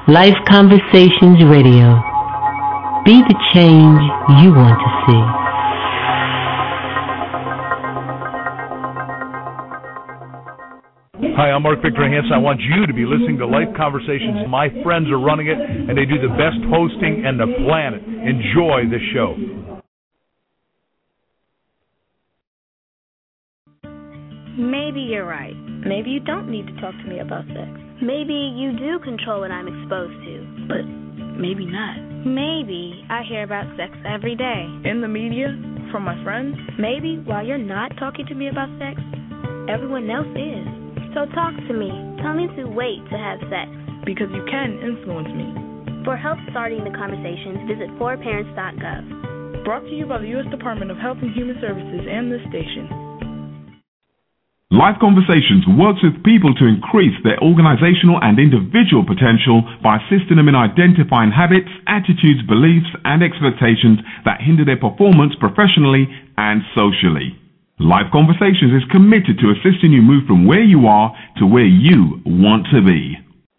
Life Conversations Radio. Be the change you want to see. Hi, I'm Mark Victor Hansen. I want you to be listening to Life Conversations. My friends are running it, and they do the best hosting on the planet. Enjoy the show. Maybe you're right. Maybe you don't need to talk to me about sex. Maybe you do control what I'm exposed to. But maybe not. Maybe I hear about sex every day. In the media? From my friends? Maybe while you're not talking to me about sex, everyone else is. So talk to me. Tell me to wait to have sex. Because you can influence me. For help starting the conversations, visit forparents.gov. Brought to you by the U.S. Department of Health and Human Services and this station. Life Conversations works with people to increase their organizational and individual potential by assisting them in identifying habits, attitudes, beliefs, and expectations that hinder their performance professionally and socially. Life Conversations is committed to assisting you move from where you are to where you want to be.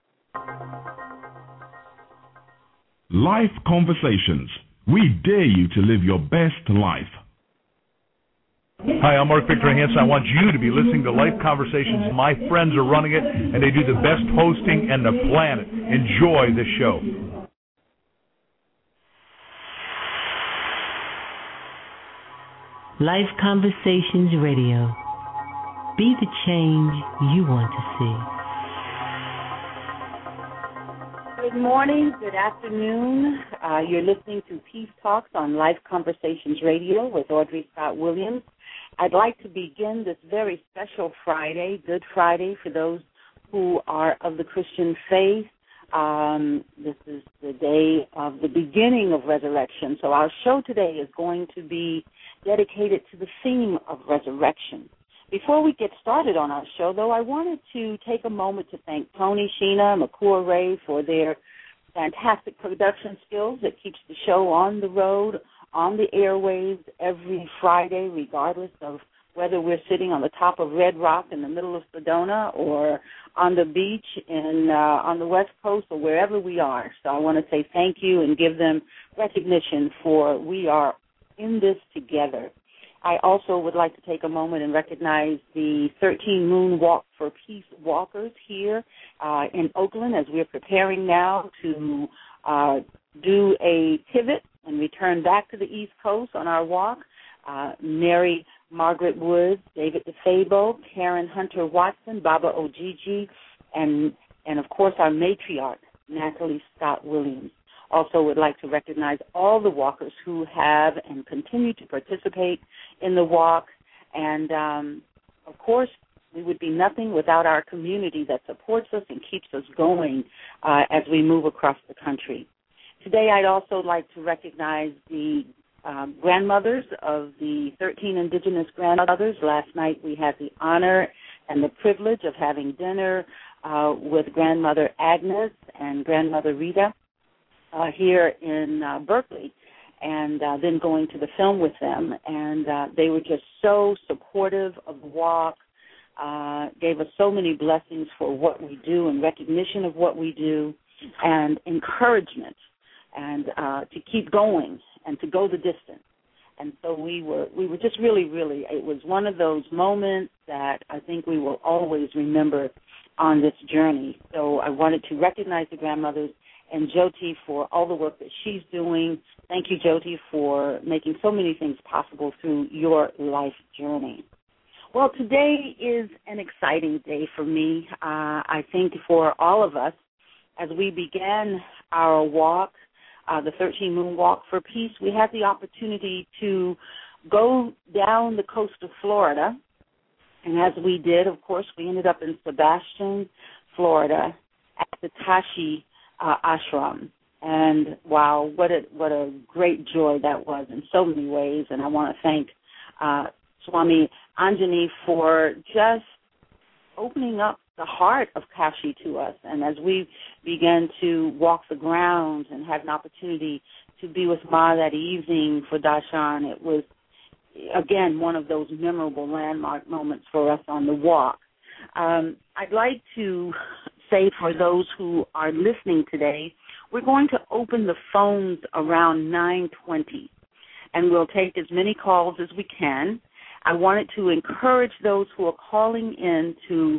Life Conversations. We dare you to live your best life. Hi, I'm Mark Victor Hansen. I want you to be listening to Life Conversations. My friends are running it, and they do the best hosting on the planet. Enjoy the show. Life Conversations Radio. Be the change you want to see. Good morning, good afternoon. You're listening to Peace Talks on Life Conversations Radio with Audrey Scott Williams. I'd like to begin this very special Friday, Good Friday, for those who are of the Christian faith. This is the day of the beginning of resurrection. So our show today is going to be dedicated to the theme of resurrection. Before we get started on our show, though, I wanted to take a moment to thank Tony, Sheena, McClure Ray for their fantastic production skills that keeps the show on the road, on the airwaves every Friday, regardless of whether we're sitting on the top of Red Rock in the middle of Sedona or on the beach on the West Coast or wherever we are. So I want to say thank you and give them recognition for we are in this together. I also would like to take a moment and recognize the 13 Moon Walk for Peace walkers here in Oakland as we're preparing now to do a pivot and return back to the East Coast on our walk. Mary Margaret Woods, David DeFabo, Karen Hunter Watson, Baba Ojiji, and of course our matriarch, Natalie Scott Williams. Also would like to recognize all the walkers who have and continue to participate in the walk. And, of course, we would be nothing without our community that supports us and keeps us going as we move across the country. Today I'd also like to recognize the grandmothers of the 13 indigenous grandmothers. Last night we had the honor and the privilege of having dinner with Grandmother Agnes and Grandmother Rita here in Berkeley, and then going to the film with them. And they were just so supportive of the walk, gave us so many blessings for what we do and recognition of what we do and encouragement and to keep going and to go the distance. And so we were just really, it was one of those moments that I think we will always remember on this journey. So I wanted to recognize the grandmothers and Jyoti for all the work that she's doing. Thank you, Jyoti, for making so many things possible through your life journey. Well, today is an exciting day for me, I think for all of us. As we began our walk, the 13 Moon Walk for Peace, we had the opportunity to go down the coast of Florida. And as we did, of course, we ended up in Sebastian, Florida, at the Tashi ashram. And wow, what a great joy that was in so many ways. And I want to thank Swami Anjani for just opening up the heart of Kashi to us. And as we began to walk the grounds and had an opportunity to be with Ma that evening for Darshan, it was, again, one of those memorable landmark moments for us on the walk. I'd like to say for those who are listening today, we're going to open the phones around 9:20, and we'll take as many calls as we can. I wanted to encourage those who are calling in to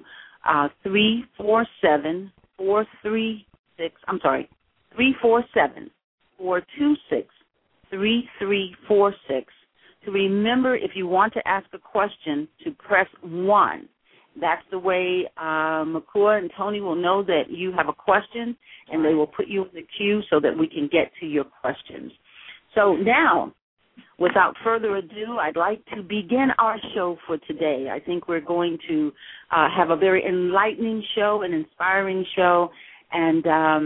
347-426-3346 to remember, if you want to ask a question, to press 1. That's the way Makua and Tony will know that you have a question, and they will put you in the queue so that we can get to your questions. So now, without further ado, I'd like to begin our show for today. I think we're going to have a very enlightening show, an inspiring show, and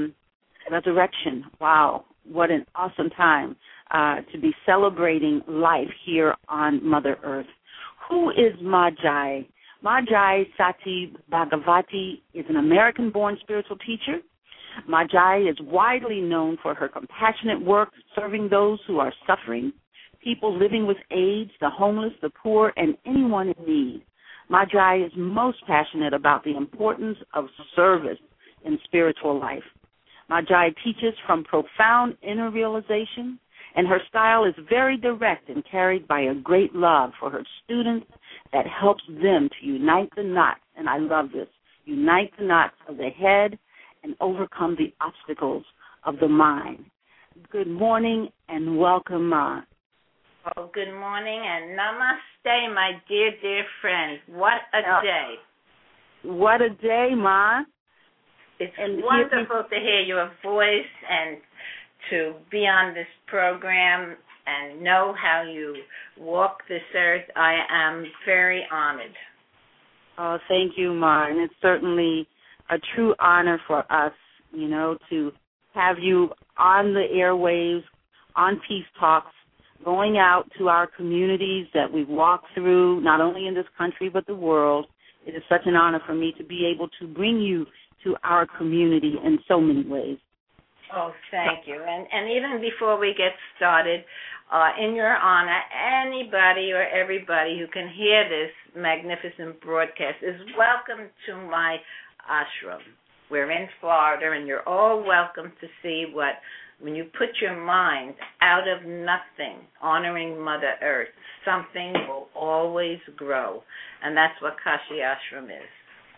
resurrection. Wow, what an awesome time to be celebrating life here on Mother Earth. Who is Majai? Majai Sati Bhagavati is an American-born spiritual teacher. Majai is widely known for her compassionate work serving those who are suffering, people living with AIDS, the homeless, the poor, and anyone in need. Majai is most passionate about the importance of service in spiritual life. Majai teaches from profound inner realization, and her style is very direct and carried by a great love for her students that helps them to unite the knots, and I love this, unite the knots of the head and overcome the obstacles of the mind. Good morning and welcome, Ma. Oh, good morning and namaste, my dear, dear friend. What a day. What a day, Ma. It's wonderful to hear your voice and to be on this program and know how you walk this earth. I am very honored. Oh, thank you, Ma. And it's certainly a true honor for us, you know, to have you on the airwaves, on Peace Talks, going out to our communities that we've walked through, not only in this country but the world. It is such an honor for me to be able to bring you to our community in so many ways. Oh, thank you. And even before we get started, in your honor, anybody or everybody who can hear this magnificent broadcast is welcome to my ashram. We're in Florida, and you're all welcome to see when you put your mind out of nothing, honoring Mother Earth, something will always grow. And that's what Kashi Ashram is.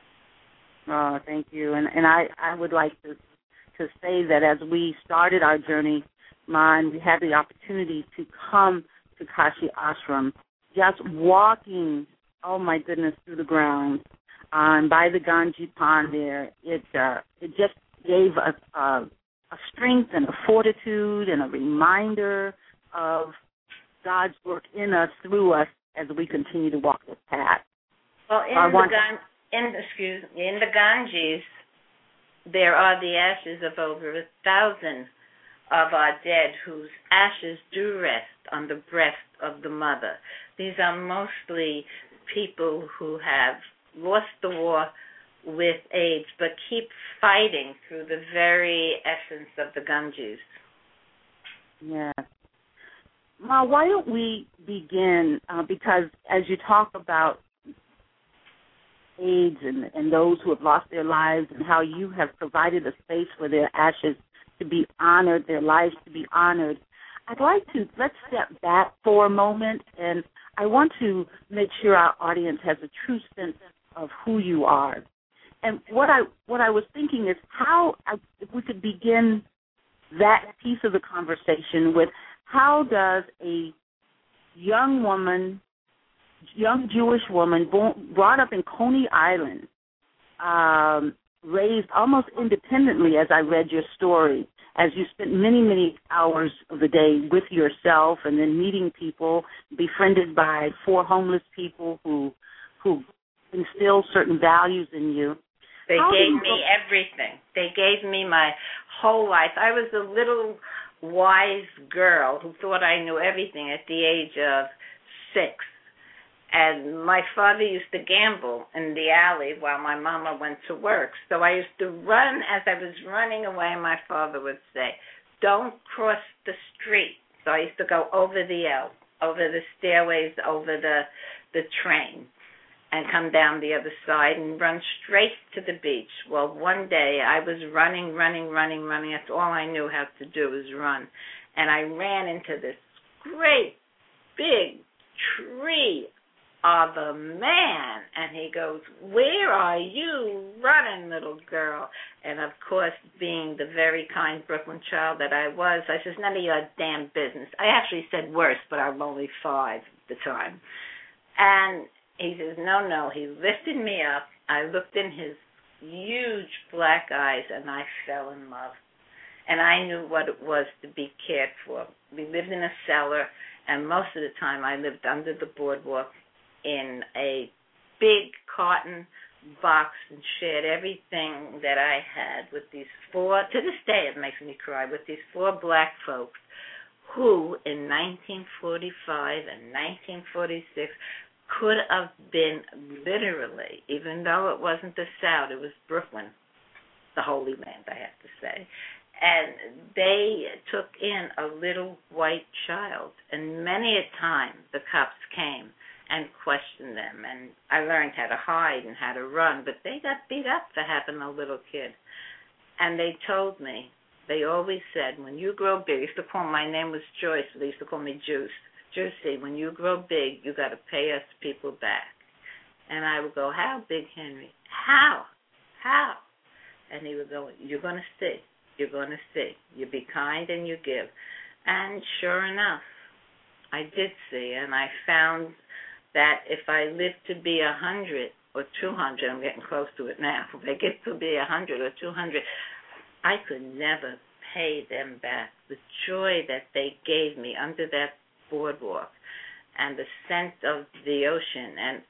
Oh, thank you. And I would like to say that as we started our journey, we had the opportunity to come to Kashi Ashram, just walking, oh my goodness, through the grounds, by the Ganges Pond there. It just gave us a strength and a fortitude and a reminder of God's work in us, through us, as we continue to walk this path. Well, in the Ganges, there are the ashes of over 1,000 of our dead whose ashes do rest on the breast of the mother. These are mostly people who have lost the war with AIDS but keep fighting through the very essence of the Ganges. Yes. Ma, why don't we begin, because as you talk about AIDS and those who have lost their lives and how you have provided a space for their ashes to be honored, their lives to be honored, let's step back for a moment, and I want to make sure our audience has a true sense of who you are. And what I was thinking is if we could begin that piece of the conversation with, how does a young Jewish woman brought up in Coney Island, raised almost independently, as I read your story, as you spent many, many hours of the day with yourself and then meeting people, befriended by 4 homeless people who instilled certain values in you. They gave me everything. They gave me my whole life. I was a little wise girl who thought I knew everything at the age of 6. And my father used to gamble in the alley while my mama went to work. So I used to run. As I was running away, my father would say, "Don't cross the street." So I used to go over the L, over the stairways, over the train. and come down the other side and run straight to the beach. Well, one day I was running. That's all I knew how to do was run. And I ran into this great big tree of a man, and he goes, "Where are you running, little girl?" And of course, being the very kind Brooklyn child that I was, I says, "None of your damn business." I actually said worse, but I was only 5 at the time. And he says, no. He lifted me up. I looked in his huge black eyes, and I fell in love. And I knew what it was to be cared for. We lived in a cellar, and most of the time I lived under the boardwalk in a big cotton box and shared everything that I had with these 4, to this day it makes me cry, with these 4 black folks who in 1945 and 1946 could have been literally, even though it wasn't the South, it was Brooklyn, the Holy Land, I have to say. And they took in a little white child. And many a time the cops came and questioned them. And I learned how to hide and how to run, but they got beat up for having a little kid. And they told me, they always said, when you grow big, they used to call, my name was Joyce, but they used to call me Juice. Juicy, when you grow big, you got to pay us people back. And I would go, how big, Henry? How? And he would go, you're going to see. You're going to see. You be kind and you give. And sure enough, I did see, and I found that if I lived to be 100 or 200, I'm getting close to it now, if I get to be 100 or 200, I could never pay them back. The joy that they gave me under that boardwalk and the scent of the ocean. And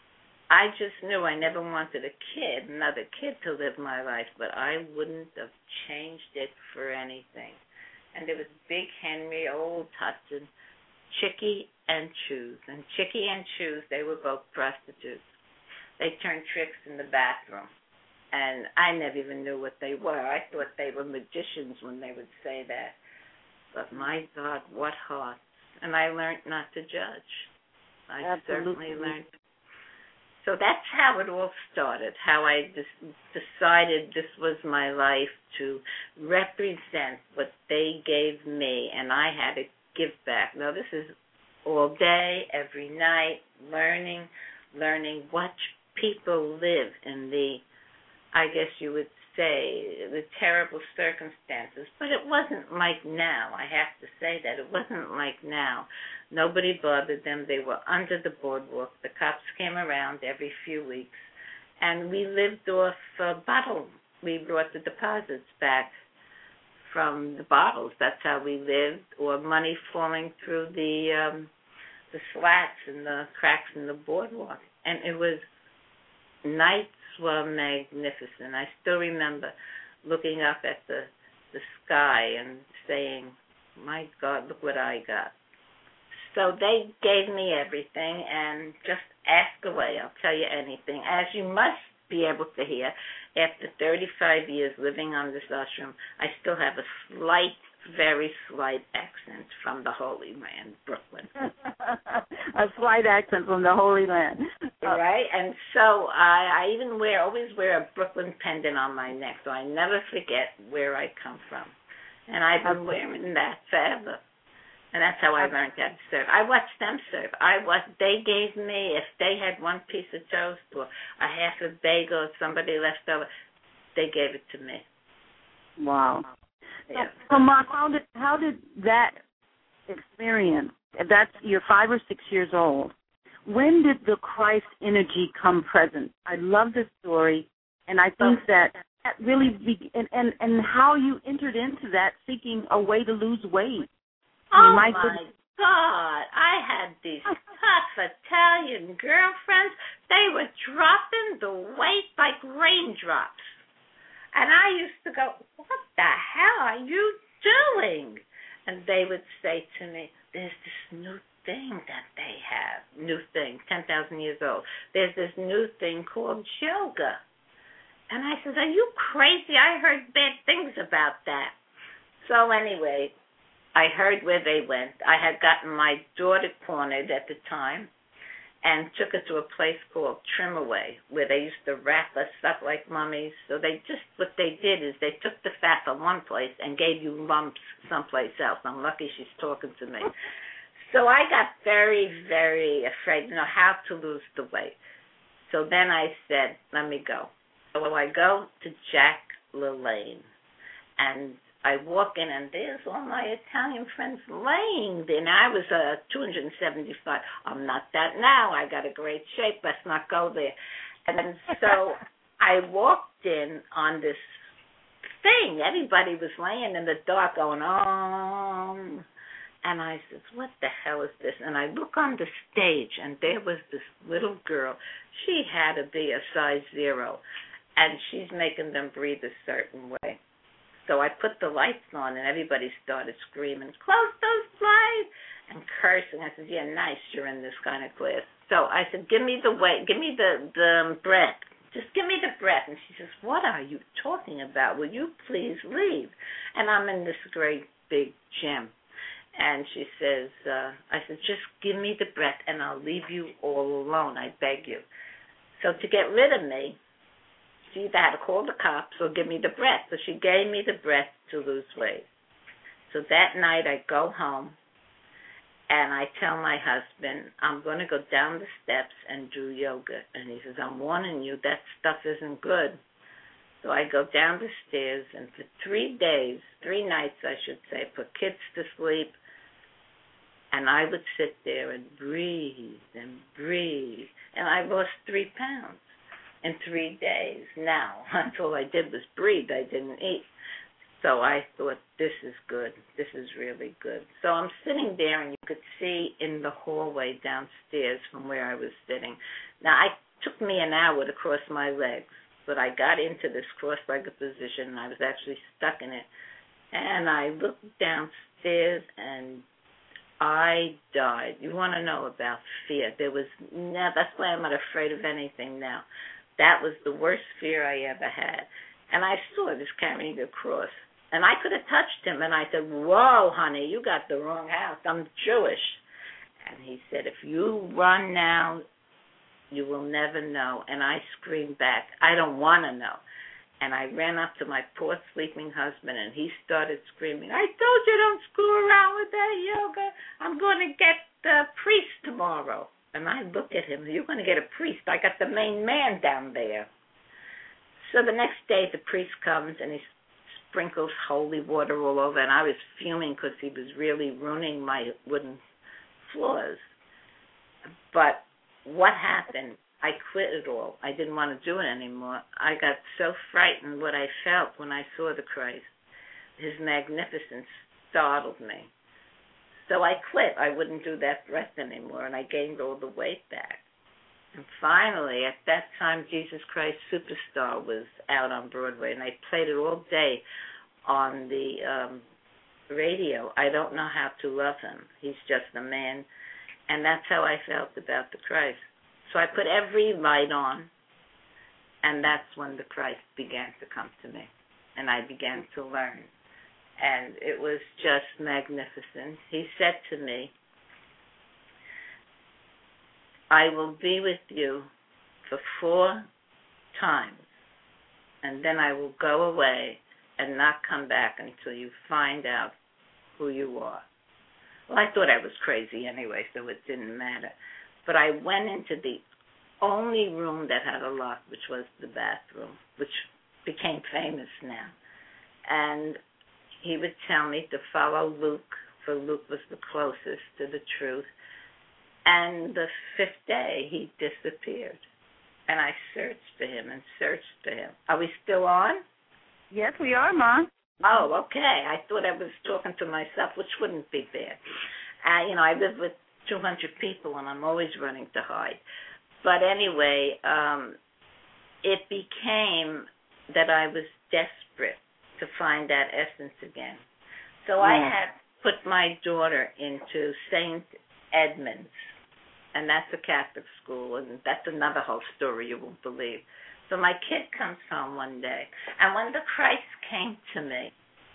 I just knew I never wanted another kid to live my life, but I wouldn't have changed it for anything. And there was Big Henry, Old Hudson, Chickie and Choose. And Chickie and Choose, they were both prostitutes. They turned tricks in the bathroom. And I never even knew what they were. I thought they were magicians when they would say that. But my God, what hearts. And I learned not to judge. I certainly learned. So that's how it all started, how I decided this was my life, to represent what they gave me, and I had to give back. Now, this is all day, every night, learning, watch people live in the, I guess you would say, the terrible circumstances. But it wasn't like now. I have to say that. It wasn't like now. Nobody bothered them. They were under the boardwalk. The cops came around every few weeks. And we lived off bottles. We brought the deposits back from the bottles. That's how we lived. Or money falling through the slats and the cracks in the boardwalk. And it was nights were magnificent. I still remember looking up at the sky and saying, my God, look what I got. So they gave me everything, and just ask away. I'll tell you anything. As you must be able to hear, after 35 years living on this ashram, I still have a slight, very slight accent from the Holy Land, Brooklyn. A slight accent from the Holy Land. Right? And so I even always wear a Brooklyn pendant on my neck, so I never forget where I come from. And I've been wearing that forever. And that's how I learned how to serve. I watched them serve. They gave me, if they had one piece of toast or a half a bagel or somebody left over, they gave it to me. Wow. Yeah. So, Mom, how did that experience, you're 5 or 6 years old, when did the Christ energy come present? I love this story, and I think that really, and how you entered into that seeking a way to lose weight. Oh, my God. I had these tough Italian girlfriends. They were dropping the weight like raindrops. And I used to go, what the hell are you doing? And they would say to me, there's this new thing that they have. New thing, 10,000 years old. There's this new thing called yoga. And I said, are you crazy? I heard bad things about that. So anyway, I heard where they went. I had gotten my daughter cornered at the time, and took her to a place called Trimaway, where they used to wrap us up like mummies. So what they did is they took the fat from one place and gave you lumps someplace else. I'm lucky she's talking to me. So I got very, very afraid to know how to lose the weight. So then I said, let me go. So I go to Jack LaLanne, and I walk in, and there's all my Italian friends laying there. Now, I was 275. I'm not that now. I got a great shape. Let's not go there. And so I walked in on this thing. Everybody was laying in the dark going, oh. And I said, what the hell is this? And I look on the stage, and there was this little girl. She had to be a size 0, and she's making them breathe a certain way. So I put the lights on, and everybody started screaming, close those lights, and cursing. I said, yeah, nice, you're in this kind of class. So I said, give me the weight, give me the breath. Just give me the breath. And she says, what are you talking about? Will you please leave? And I'm in this great big gym. And she says, I said, just give me the breath, and I'll leave you all alone. I beg you. So to get rid of me, she either had to call the cops or give me the breath. So she gave me the breath to lose weight. So that night I go home, and I tell my husband, I'm going to go down the steps and do yoga. And he says, I'm warning you, that stuff isn't good. So I go down the stairs, and for 3 days, 3 nights I should say, put kids to sleep, and I would sit there and breathe and breathe. And I lost 3 pounds in 3 days. Now, that's all I did was breathe. I didn't eat. So I thought, this is good. This is really good. So I'm sitting there, and you could see in the hallway downstairs from where I was sitting. Now, it took me an hour to cross my legs, but I got into this cross-legged position, and I was actually stuck in it. And I looked downstairs, and I died. You want to know about fear. That's why I'm not afraid of anything now. That was the worst fear I ever had. And I saw this carrying a cross. And I could have touched him, and I said, whoa, honey, you got the wrong house. I'm Jewish. And he said, if you run now, you will never know. And I screamed back, I don't want to know. And I ran up to my poor sleeping husband, and he started screaming, I told you don't screw around with that yoga. I'm going to get the priest tomorrow. And I look at him, you're going to get a priest. I got the main man down there. So the next day the priest comes, and he sprinkles holy water all over, and I was fuming because he was really ruining my wooden floors. But what happened? I quit it all. I didn't want to do it anymore. I got so frightened what I felt when I saw the Christ. His magnificence startled me. So I quit. I wouldn't do that breath anymore, and I gained all the weight back. And finally, at that time, Jesus Christ Superstar was out on Broadway, and I played it all day on the radio. I don't know how to love him. He's just a man. And that's how I felt about the Christ. So I put every light on, and that's when the Christ began to come to me, and I began to learn. And it was just magnificent. He said to me, I will be with you for 4 times, and then I will go away and not come back until you find out who you are. Well, I thought I was crazy anyway, so it didn't matter. But I went into the only room that had a lock, which was the bathroom, which became famous now. And he would tell me to follow Luke, for Luke was the closest to the truth. And the 5th day, he disappeared. And I searched for him and searched for him. Are we still on? Yes, we are, Mom. Oh, okay. I thought I was talking to myself, which wouldn't be bad. I live with 200 people, and I'm always running to hide. But anyway, it became that I was desperate to find that essence again. So I had put my daughter into St. Edmund's, and that's a Catholic school, and that's another whole story you won't believe. So my kid comes home one day, and when the Christ came to me,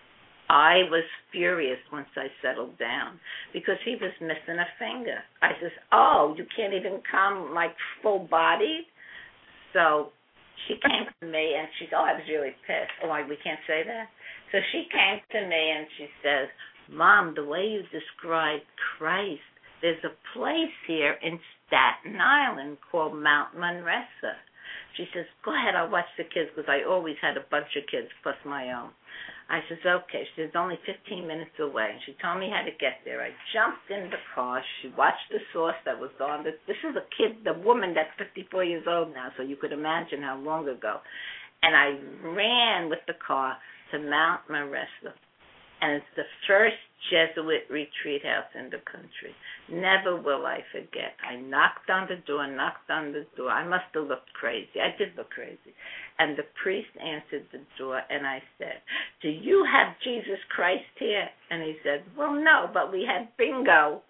I was furious once I settled down because he was missing a finger. I says, oh, you can't even come like full bodied? So she came to me and she said, oh, I was really pissed. Oh, we can't say that? So she came to me and she says, Mom, the way you described Christ, there's a place here in Staten Island called Mount Manresa. She says, go ahead, I'll watch the kids, because I always had a bunch of kids plus my own. I says, okay. She says, only 15 minutes away. And she told me how to get there. I jumped in the car. She watched the sauce that was on. This is a kid, the woman that's 54 years old now, so you could imagine how long ago. And I ran with the car to Mount Manresa. And it's the first Jesuit retreat house in the country. Never will I forget. I knocked on the door. I must have looked crazy. I did look crazy. And the priest answered the door, and I said, do you have Jesus Christ here? And he said, well, no, but we had bingo.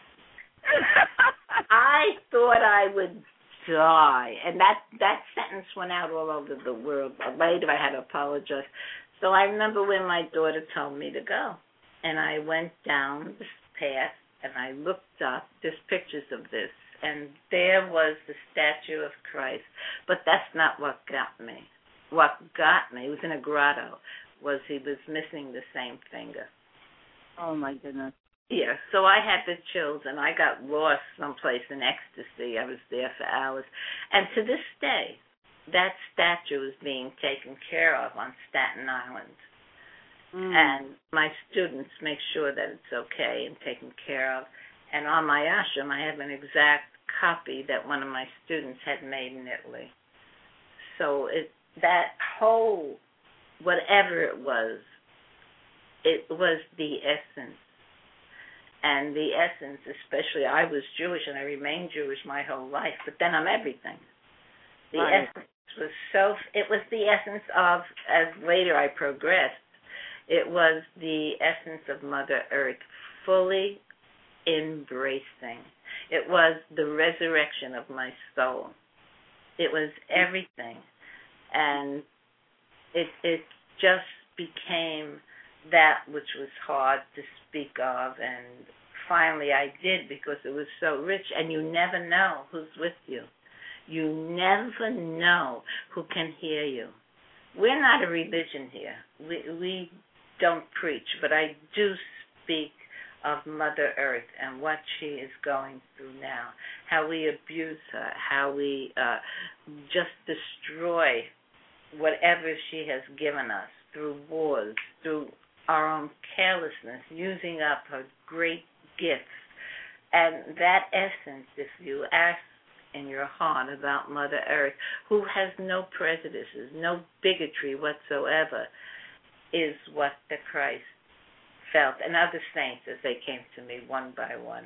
I thought I would die. And that sentence went out all over the world. Later I had to apologize. So I remember when my daughter told me to go, and I went down this path, and I looked up. There's pictures of this, and there was the statue of Christ. But that's not what got me. What got me, it was in a grotto, was he was missing the same finger. Oh, my goodness. Yeah, so I had the chills, and I got lost someplace in ecstasy. I was there for hours. And to this day, that statue is being taken care of on Staten Island. And my students make sure that it's okay and taken care of. And on my ashram, I have an exact copy that one of my students had made in Italy. So that whole, whatever it was the essence. And the essence, especially, I was Jewish and I remained Jewish my whole life, but then I'm everything. The essence was the essence of, as later I progressed, it was the essence of Mother Earth fully embracing. It was the resurrection of my soul. It was everything. And it just became that which was hard to speak of, and finally I did, because it was so rich, and you never know who's with you. You never know who can hear you. We're not a religion here. We don't preach, but I do speak of Mother Earth and what she is going through now, how we abuse her, how we just destroy whatever she has given us through wars, through our own carelessness, using up her great gifts. And that essence, if you ask in your heart about Mother Earth, who has no prejudices, no bigotry whatsoever, is what the Christ felt. And other saints, as they came to me one by one,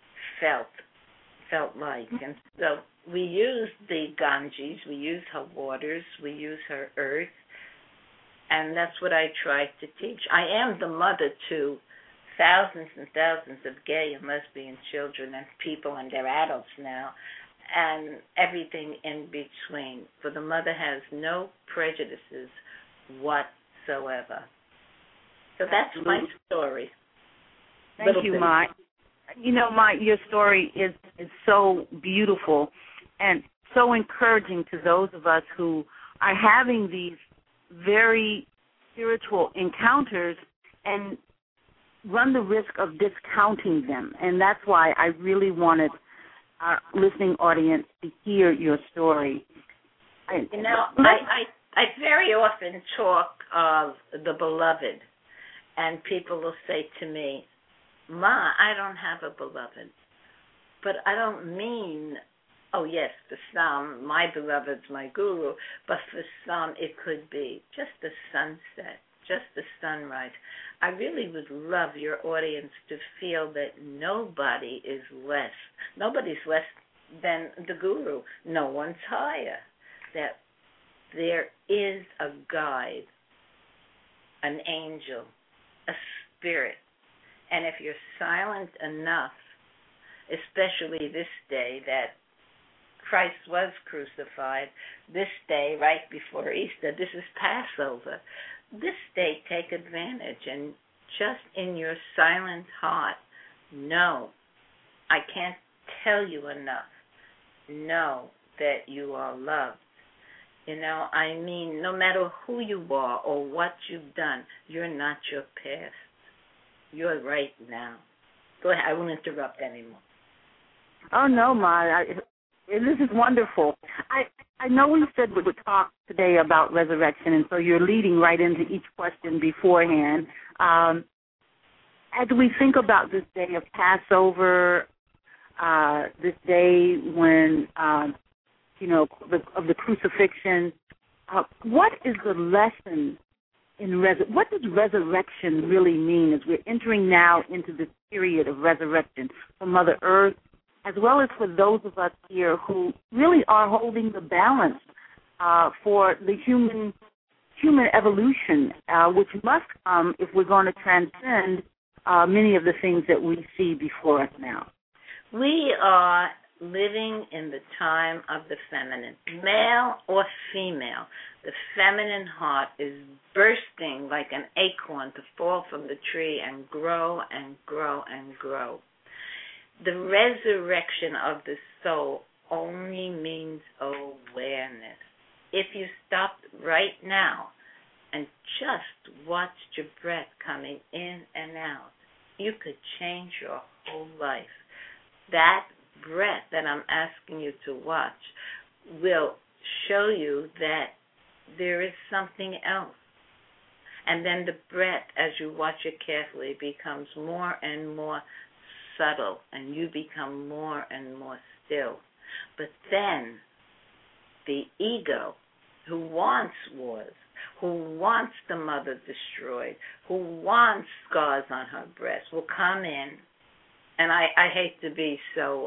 felt like. And so we use the Ganges, we use her waters, we use her earth, and that's what I try to teach. I am the mother to thousands and thousands of gay and lesbian children and people, and they're adults now, and everything in between. For the mother has no prejudices whatsoever. So that's my story. Thank you, Ma. You know, Ma, your story is so beautiful and so encouraging to those of us who are having these very spiritual encounters and run the risk of discounting them. And that's why I really wanted our listening audience to hear your story. You know, I very often talk of the beloved, and people will say to me, Ma, I don't have a beloved. But I don't mean, oh yes, for some, my beloved's my guru, but for some it could be just the sunset, just the sunrise. I really would love your audience to feel that nobody is less. Nobody's less than the guru. No one's higher. That there is a guide, an angel, a spirit. And if you're silent enough, especially this day, that Christ was crucified, this day, right before Easter, this is Passover. This day, take advantage and just in your silent heart, know, I can't tell you enough, know that you are loved. I mean, no matter who you are or what you've done, you're not your past. You're right now. Go ahead. I won't interrupt anymore. Oh, no, Ma. This is wonderful. I know we said we would talk today about resurrection, and so you're leading right into each question beforehand. As we think about this day of Passover, this day when, of the crucifixion, what is the lesson in what does resurrection really mean as we're entering now into this period of resurrection for Mother Earth, as well as for those of us here who really are holding the balance for the human evolution, which must come if we're going to transcend many of the things that we see before us now? We are living in the time of the feminine, male or female. The feminine heart is bursting like an acorn to fall from the tree and grow and grow and grow. The resurrection of the soul only means awareness. If you stopped right now and just watched your breath coming in and out, you could change your whole life. That breath that I'm asking you to watch will show you that there is something else. And then the breath, as you watch it carefully, becomes more and more subtle, and you become more and more still. But then the ego, who wants wars, who wants the mother destroyed, who wants scars on her breast, will come in. And I hate to be so,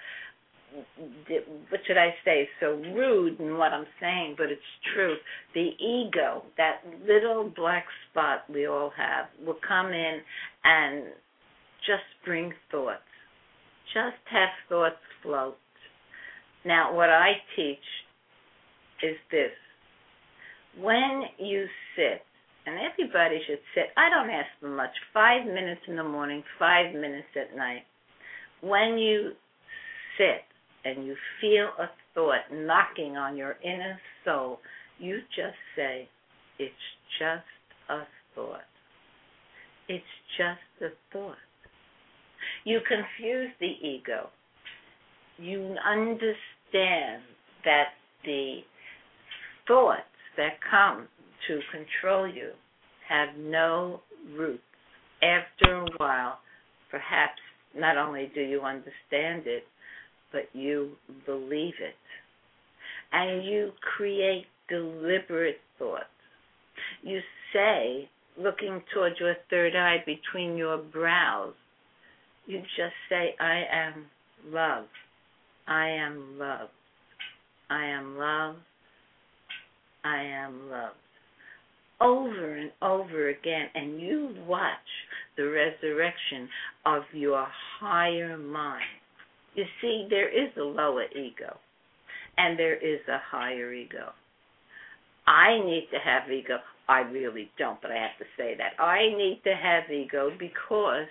what should I say, so rude in what I'm saying, but it's true. The ego, that little black spot we all have, will come in and just bring thoughts. Just have thoughts float. Now, what I teach is this. When you sit, and everybody should sit, I don't ask them much, 5 minutes in the morning, 5 minutes at night. When you sit and you feel a thought knocking on your inner soul, you just say, it's just a thought. It's just a thought. You confuse the ego. You understand that the thoughts that come to control you have no roots. After a while, perhaps not only do you understand it, but you believe it. And you create deliberate thoughts. You say, looking towards your third eye between your brows, you just say, I am love. I am love. I am love. I am loved. Over and over again, and you watch the resurrection of your higher mind. You see, there is a lower ego, and there is a higher ego. I need to have ego. I really don't, but I have to say that. I need to have ego because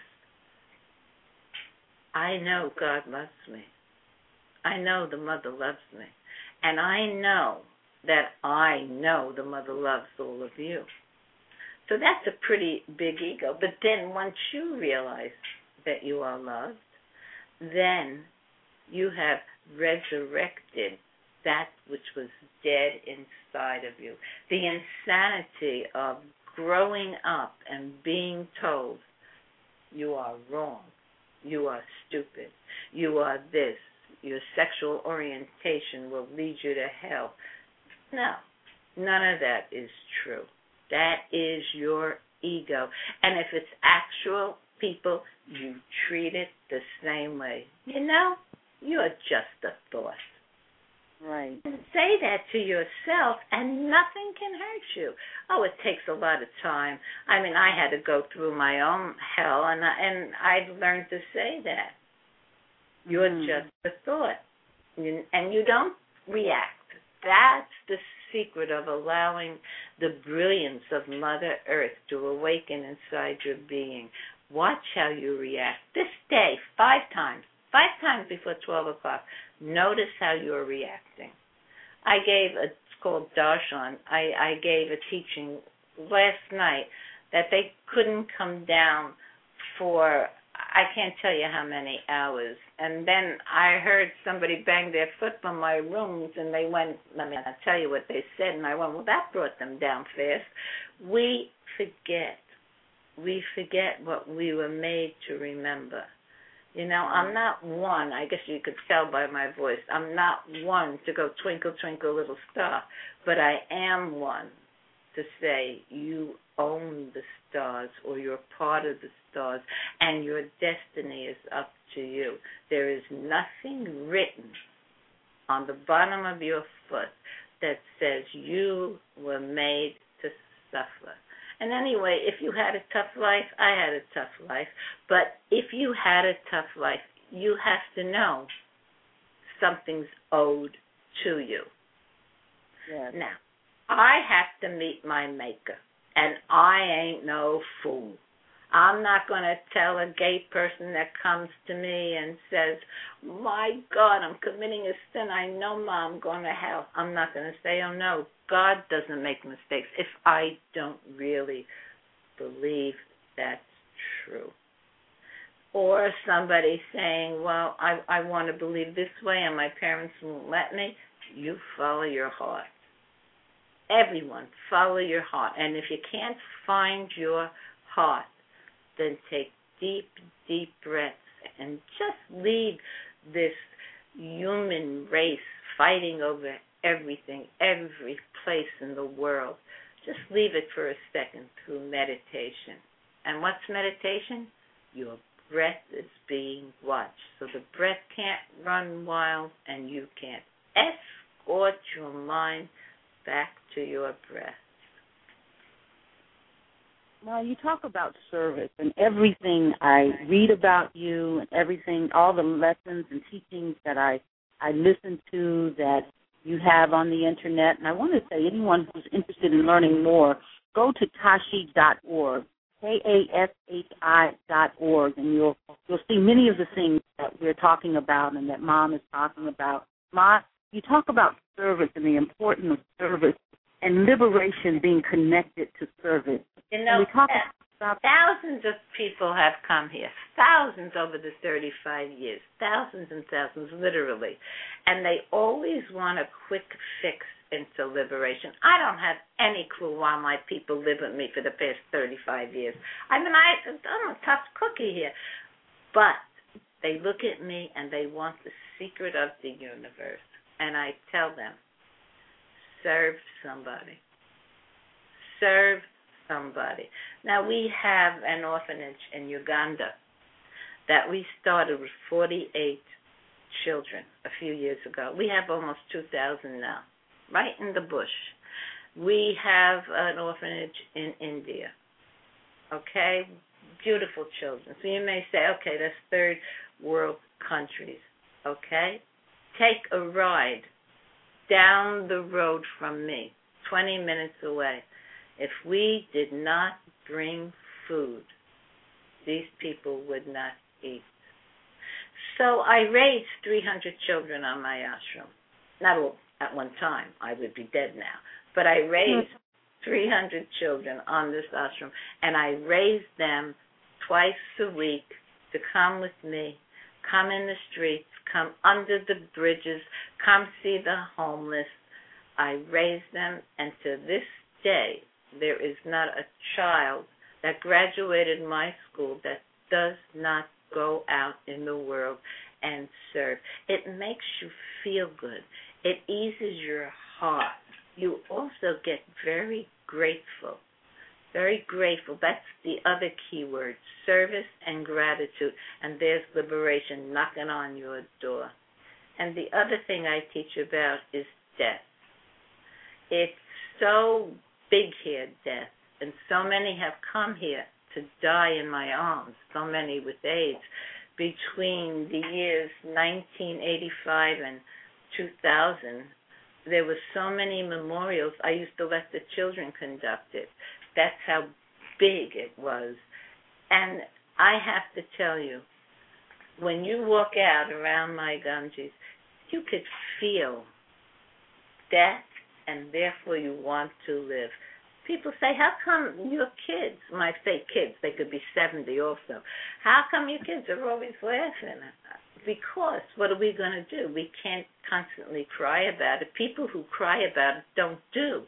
I know God loves me. I know the mother loves me. And I know that I know the mother loves all of you. So that's a pretty big ego. But then once you realize that you are loved, then you have resurrected that which was dead inside of you. The insanity of growing up and being told you are wrong, you are stupid, you are this, your sexual orientation will lead you to hell. No, none of that is true. That is your ego. And if it's actual people, you treat it the same way. You know, you're just a thought. Right. And say that to yourself, and nothing can hurt you. Oh, it takes a lot of time. I mean, I had to go through my own hell, and I've learned to say that. You're just a thought. and you don't react. That's the secret of allowing the brilliance of Mother Earth to awaken inside your being. Watch how you react. This day, 5 times before 12 o'clock, notice how you're reacting. It's called Darshan. I gave a teaching last night that they couldn't come down for, I can't tell you how many hours. And then I heard somebody bang their foot from my rooms, and they went, let me not tell you what they said, and I went, well, that brought them down fast. We forget. We forget what we were made to remember. You know, I'm not one, I guess you could tell by my voice, I'm not one to go twinkle, twinkle, little star, but I am one to say you own the stars, or you're part of the stars, and your destiny is up to you. There is nothing written on the bottom of your foot that says you were made to suffer. And anyway, if you had a tough life, I had a tough life. But if you had a tough life, you have to know something's owed to you. Yes. Now, I have to meet my maker, and I ain't no fool. I'm not going to tell a gay person that comes to me and says, my God, I'm committing a sin. I know, Ma, I'm going to hell. I'm not going to say, oh, no, God doesn't make mistakes if I don't really believe that's true. Or somebody saying, well, I want to believe this way and my parents won't let me. You follow your heart. Everyone, follow your heart. And if you can't find your heart, then take deep, deep breaths and just leave this human race fighting over everything, every place in the world. Just leave it for a second through meditation. And what's meditation? Your breath is being watched. So the breath can't run wild and you can't. Escort your mind back to your breath. Now, you talk about service, and everything I read about you and everything, all the lessons and teachings that I listen to that you have on the Internet. And I want to say, anyone who's interested in learning more, go to Tashi.org, KASHI.org, and you'll see many of the things that we're talking about and that Mom is talking about. Ma, you talk about service and the importance of service and liberation being connected to service. You know, we talk about thousands of people have come here, thousands over the 35 years, thousands and thousands, literally. And they always want a quick fix into liberation. I don't have any clue why my people live with me for the past 35 years. I mean, I'm a tough cookie here. But they look at me and they want the secret of the universe. And I tell them, serve somebody. Serve somebody. Now, we have an orphanage in Uganda that we started with 48 children a few years ago. We have almost 2,000 now, right in the bush. We have an orphanage in India, okay? Beautiful children. So you may say, okay, that's third world countries, okay? Take a ride down the road from me, 20 minutes away. If we did not bring food, these people would not eat. So I raised 300 children on my ashram. Not all at one time. I would be dead now. But I raised 300 children on this ashram, and I raised them twice a week to come with me, come in the streets, come under the bridges, come see the homeless. I raised them, and to this day, there is not a child that graduated my school that does not go out in the world and serve. It makes you feel good. It eases your heart. You also get very grateful. Very grateful. That's the other key word, service and gratitude. And there's liberation knocking on your door. And the other thing I teach about is death. It's so big here, death. And so many have come here to die in my arms, so many with AIDS. Between the years 1985 and 2000, there were so many memorials, I used to let the children conduct it. That's how big it was. And I have to tell you, when you walk out around my Ganges, you could feel death, and therefore you want to live. People say, how come your kids, when I say kids, they could be 70 also, how come your kids are always laughing? Because what are we going to do? We can't constantly cry about it. People who cry about it don't do.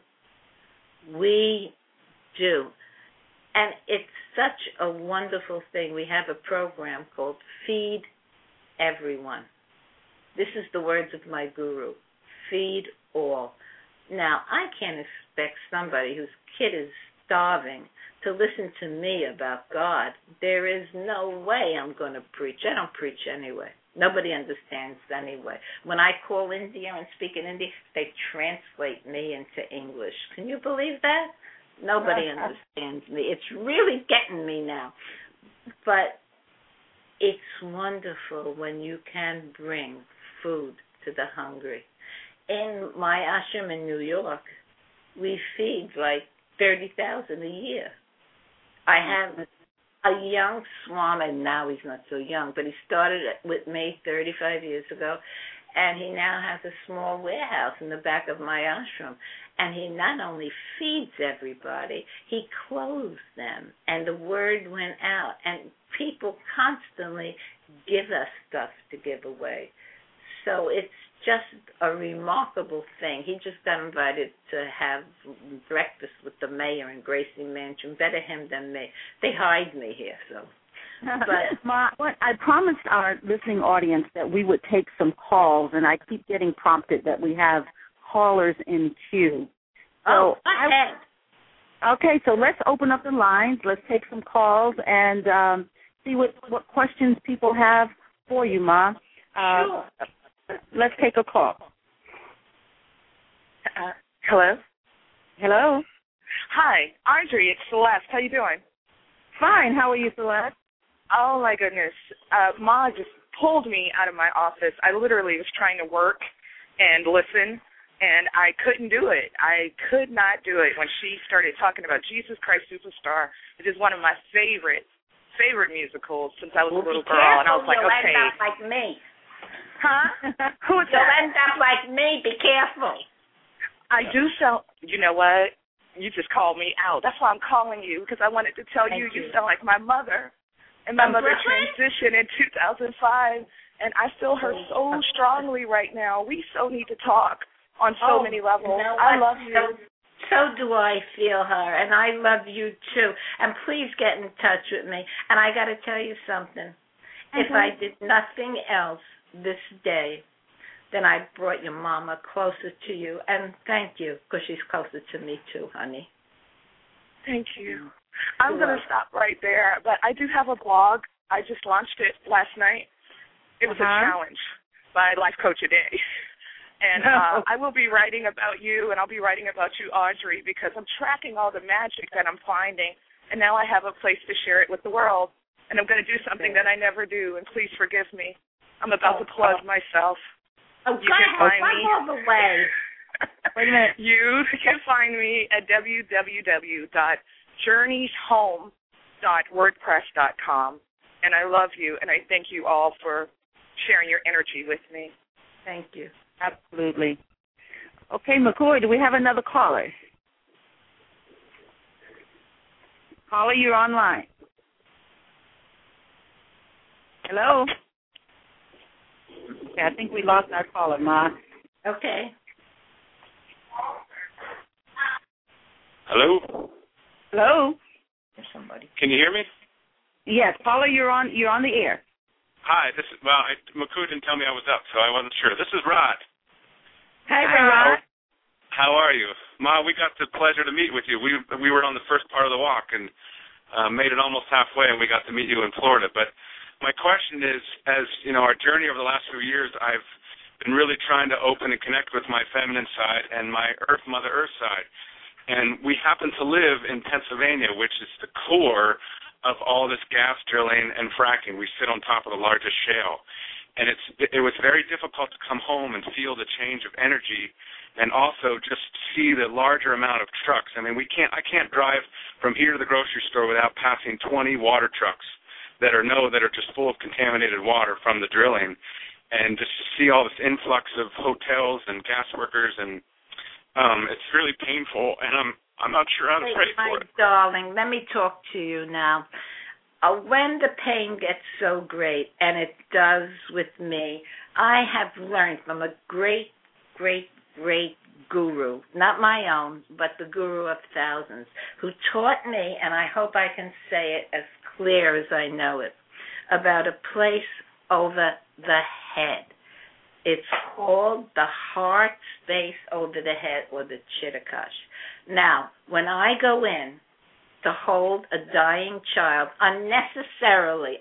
We do. And it's such a wonderful thing. We have a program called Feed Everyone. This is the words of my guru. Feed all. Now, I can't expect somebody whose kid is starving to listen to me about God. There is no way I'm going to preach. I don't preach anyway. Nobody understands anyway. When I call India and speak in Hindi, they translate me into English. Can you believe that? Nobody understands me. It's really getting me now. But it's wonderful when you can bring food to the hungry. In my ashram in New York, we feed like 30,000 a year. I have a young Swami, and now he's not so young, but he started with me 35 years ago, and he now has a small warehouse in the back of my ashram. And he not only feeds everybody, he clothes them. And the word went out, and people constantly give us stuff to give away. So it's just a remarkable thing. He just got invited to have breakfast with the mayor in Gracie Mansion. Better him than me. They hide me here, so. But I promised our listening audience that we would take some calls, and I keep getting prompted that we have callers in queue. So okay, so let's open up the lines. Let's take some calls and see what questions people have for you, Ma. Sure. Let's take a call. Hello? Hello? Hi, Audrey, it's Celeste. How you doing? Fine. How are you, Celeste? Oh, my goodness. Ma just pulled me out of my office. I literally was trying to work and listen, and I couldn't do it. I could not do it when she started talking about Jesus Christ Superstar. It is one of my favorite musicals since I was a little girl, and I was like, okay. You'll end up like me. Huh? Who is that? You'll end up like me. Be careful. I do sound, you know what? You just called me out. That's why I'm calling you, because I wanted to tell you sound like my mother. And my mother transitioned in 2005, and I feel her so strongly right now. We so need to talk on so many levels. You know I love you. So do I feel her, and I love you too. And please get in touch with me. And I got to tell you something. If I did nothing else this day, then I brought your mama closer to you. And thank you, because she's closer to me too, honey. Thank you. I'm going to stop right there, but I do have a blog. I just launched it last night. It was a challenge by Life Coach a Day. And I will be writing about you, and I'll be writing about you, Audrey, because I'm tracking all the magic that I'm finding, and now I have a place to share it with the world. And I'm going to do something that I never do, and please forgive me. I'm about to plug myself. Oh, you can find me all the way. Wait a minute. You can find me at www.journeyshome.wordpress.com. And I love you, and I thank you all for sharing your energy with me. Thank you. Absolutely. Okay, McCoy, do we have another caller? Caller, you're online. Hello? Okay, I think we lost our caller, Ma. Okay. Hello? Hello? There's somebody. Can you hear me? Yes, caller, you're on the air. Hi, McCoo didn't tell me I was up, so I wasn't sure. This is Rod. Hi, Rod. How are you? Ma, we got the pleasure to meet with you. We were on the first part of the walk and made it almost halfway, and we got to meet you in Florida. But my question is, as you know, our journey over the last few years, I've been really trying to open and connect with my feminine side and my Mother Earth side. And we happen to live in Pennsylvania, which is the core of all this gas drilling and fracking. We sit on top of the largest shale. And it was very difficult to come home and feel the change of energy, and also just see the larger amount of trucks. I mean, I can't drive from here to the grocery store without passing 20 water trucks that are just full of contaminated water from the drilling, and just to see all this influx of hotels and gas workers, and it's really painful, and I'm not sure how to pray for it. My darling, let me talk to you now. When the pain gets so great, and it does with me, I have learned from a great, great, great guru, not my own, but the guru of thousands, who taught me, and I hope I can say it as clear as I know it, about a place over the head. It's called the heart space over the head, or the Chittakash. Now, when I go in to hold a dying child unnecessarily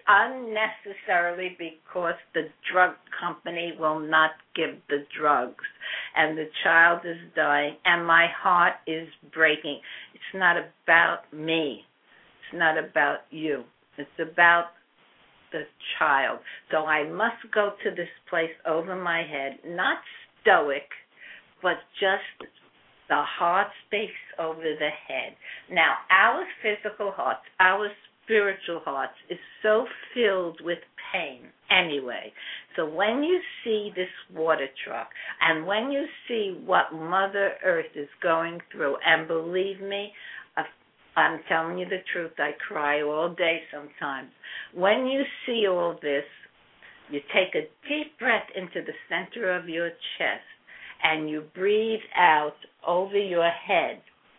because the drug company will not give the drugs, and the child is dying, and my heart is breaking. It's not about me. It's not about you. It's about the child. So I must go to this place over my head, not stoic, but just the heart space over the head. Now, our physical hearts, our spiritual hearts, is so filled with pain anyway. So when you see this water truck, and when you see what Mother Earth is going through, and believe me, I'm telling you the truth, I cry all day sometimes. When you see all this, you take a deep breath into the center of your chest, and you breathe out over your head,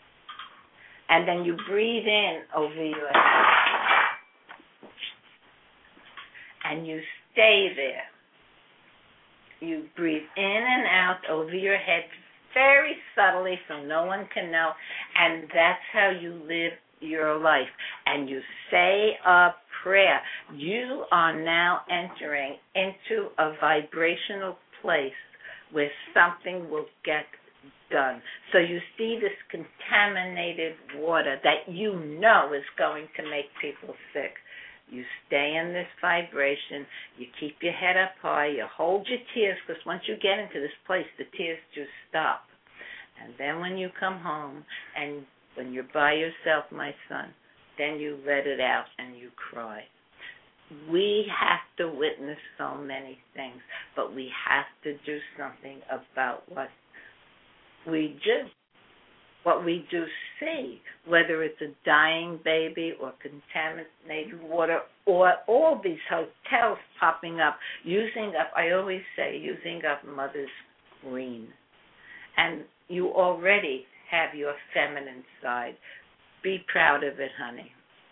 and then you breathe in over your head, and you stay there. You breathe in and out over your head very subtly so no one can know, and that's how you live your life. And you say a prayer. You are now entering into a vibrational place where something will get done. So you see this contaminated water that you know is going to make people sick. You stay in this vibration. You keep your head up high. You hold your tears, because once you get into this place, the tears just stop. And then when you come home, and when you're by yourself, my son, then you let it out and you cry. We have to witness so many things, but we have to do something about what we do. What we do see, whether it's a dying baby or contaminated water or all these hotels popping up, I always say, using up Mother's green. And you already have your feminine side. Be proud of it, honey.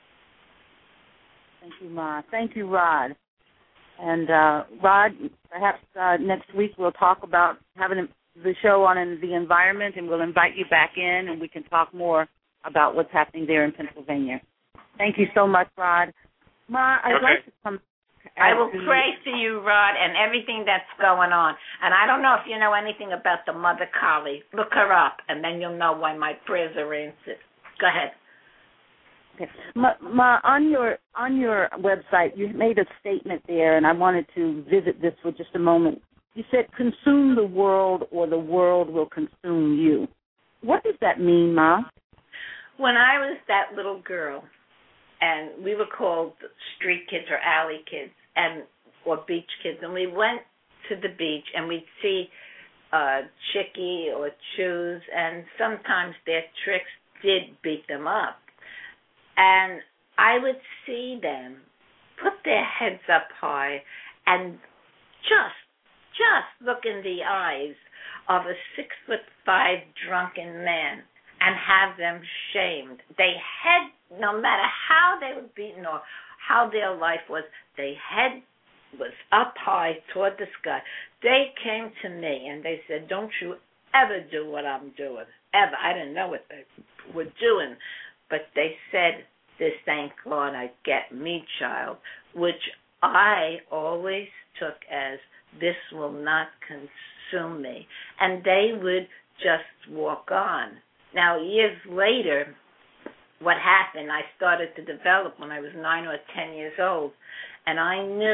Thank you, Ma. Thank you, Rod. And, Rod, perhaps next week we'll talk about having the show on the environment, and we'll invite you back in, and we can talk more about what's happening there in Pennsylvania. Thank you so much, Rod. Ma, I'd like to come. I will pray for you, Rod, and everything that's going on. And I don't know if you know anything about the Mother Kali. Look her up, and then you'll know why my prayers are answered. Go ahead. Okay. Ma, on your website, you made a statement there, and I wanted to visit this for just a moment. You said, consume the world or the world will consume you. What does that mean, Ma? When I was that little girl, and we were called street kids or alley kids or beach kids, and we went to the beach and we'd see Chicky or Chews, and sometimes their tricks did beat them up. And I would see them put their heads up high and just look in the eyes of a 6'5" drunken man and have them shamed. They had, no matter how they were beaten or how their life was, their head was up high toward the sky. They came to me and they said, don't you ever do what I'm doing, ever. I didn't know what they were doing, but they said, this ain't gonna get me, child, which I always took as, this will not consume me. And they would just walk on. Now, years later, what happened, I started to develop when I was 9 or 10 years old, and I knew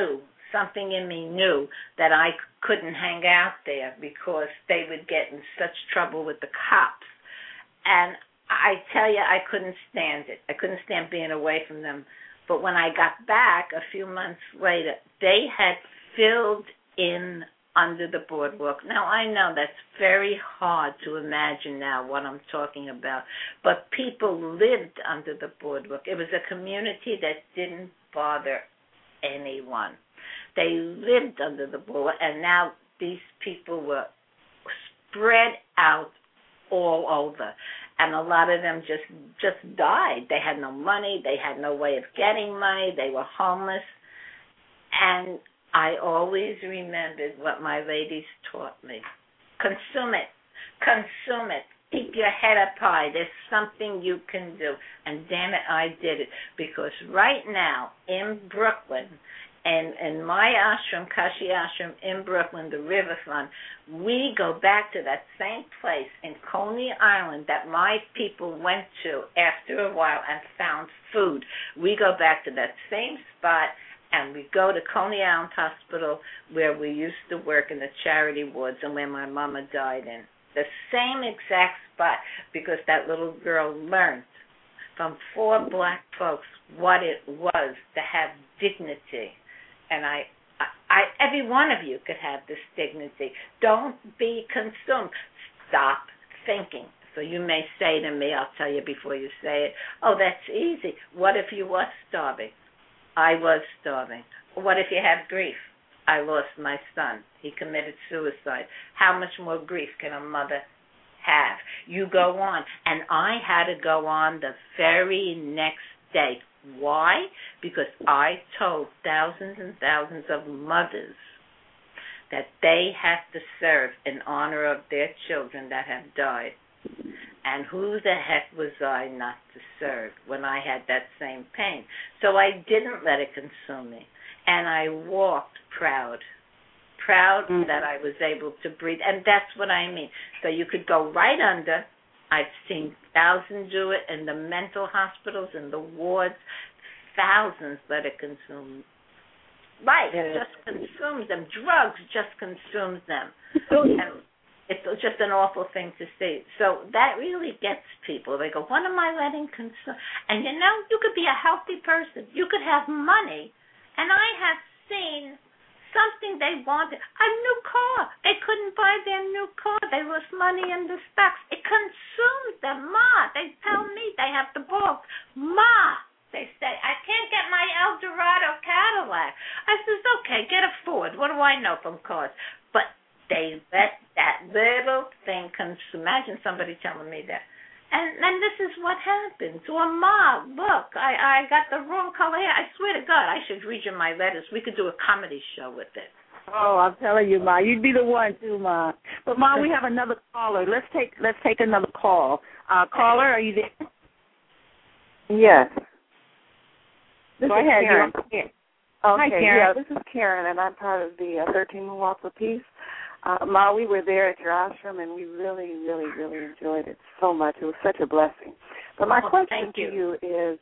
something in me knew that I couldn't hang out there because they would get in such trouble with the cops. And I tell you, I couldn't stand it. I couldn't stand being away from them. But when I got back a few months later, they had filled in under the boardwalk. Now, I know that's very hard to imagine now what I'm talking about, but people lived under the boardwalk. It was a community that didn't bother anyone. They lived under the boardwalk, and now these people were spread out all over. And a lot of them just died. They had no money. They had no way of getting money. They were homeless. And I always remembered what my ladies taught me. Consume it. Consume it. Keep your head up high. There's something you can do. And damn it, I did it. Because right now in Brooklyn, and in my ashram, Kashi Ashram in Brooklyn, the Riverfront, we go back to that same place in Coney Island that my people went to after a while and found food. We go back to that same spot, and we go to Coney Island Hospital where we used to work in the charity wards and where my mama died in. The same exact spot, because that little girl learned from 4 black folks what it was to have dignity. And I, every one of you could have this dignity. Don't be consumed. Stop thinking. So you may say to me, I'll tell you before you say it, oh, that's easy. What if you were starving? I was starving. What if you have grief? I lost my son. He committed suicide. How much more grief can a mother have? You go on. And I had to go on the very next day. Why? Because I told thousands and thousands of mothers that they have to serve in honor of their children that have died. And who the heck was I not to serve when I had that same pain? So I didn't let it consume me. And I walked proud that I was able to breathe. And that's what I mean. So you could go right under. I've seen thousands do it in the mental hospitals, in the wards. Thousands let it consume. Life just consumes them. Drugs just consumes them. And it's just an awful thing to see. So that really gets people. They go, what am I letting consume? And you know, you could be a healthy person. You could have money. And I have seen something they wanted, a new car. They couldn't buy their new car. They lost money in the stocks. It consumes them. Ma, they tell me they have the balls. Ma, they say, I can't get my Eldorado Cadillac. I says, okay, get a Ford. What do I know from cars? But they let that little thing consume. Imagine somebody telling me that. And this is what happens. Or, Ma, look, I got the wrong color hair. I swear to God, I should read you my letters. We could do a comedy show with it. Oh, I'm telling you, Ma, you'd be the one too, Ma. But Ma, we have another caller. Let's take another call. Caller, are you there? Yes. Go ahead. Karen. Okay. Hi, Karen. Yeah, this is Karen, and I'm part of the 13 Walks of Peace. Ma, we were there at your ashram, and we really, really, really enjoyed it so much. It was such a blessing. But my question to you is,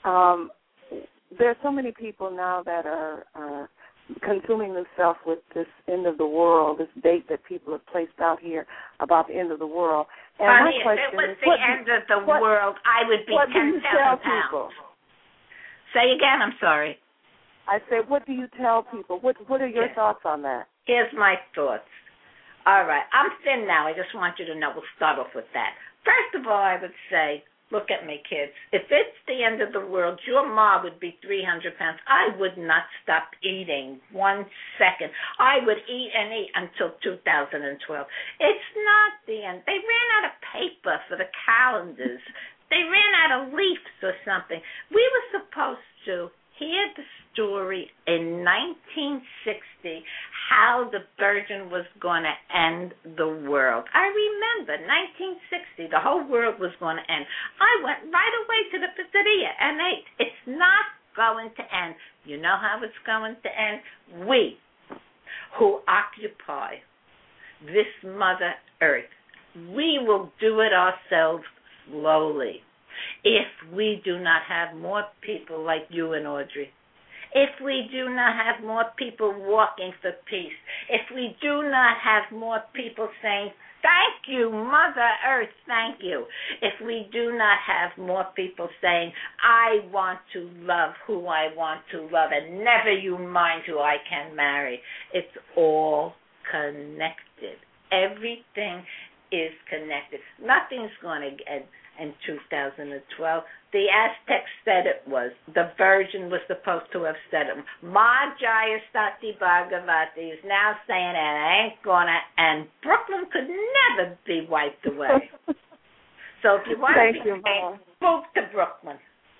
there are so many people now that are consuming themselves with this end of the world, this date that people have placed out here about the end of the world. And honey, my question if it was is, the end of the world, I would be 10,000 pounds. Say again, I'm sorry. I said, what do you tell people? What are your thoughts on that? Here's my thoughts. All right, I'm thin now. I just want you to know. We'll start off with that. First of all, I would say, look at me, kids. If it's the end of the world, your mom would be 300 pounds. I would not stop eating 1 second. I would eat and eat until 2012. It's not the end. They ran out of paper for the calendars. They ran out of leaves or something. We were supposed to hear the story in 1960 how the Virgin was going to end the world. I remember 1960, the whole world was going to end. I went right away to the pizzeria and ate. It's not going to end. You know how it's going to end? We, who occupy this Mother Earth, we will do it ourselves slowly if we do not have more people like you and Audrey. if we do not have more people walking for peace, if we do not have more people saying, thank you, Mother Earth, thank you, if we do not have more people saying, I want to love who I want to love and never you mind who I can marry, it's all connected. Everything is connected. Nothing's going to get in 2012. The Aztecs said it was. The Virgin was supposed to have said it. Ma Jaya Sati Bhagavati is now saying it ain't gonna, and Brooklyn could never be wiped away. So if you want to be safe, move to Brooklyn.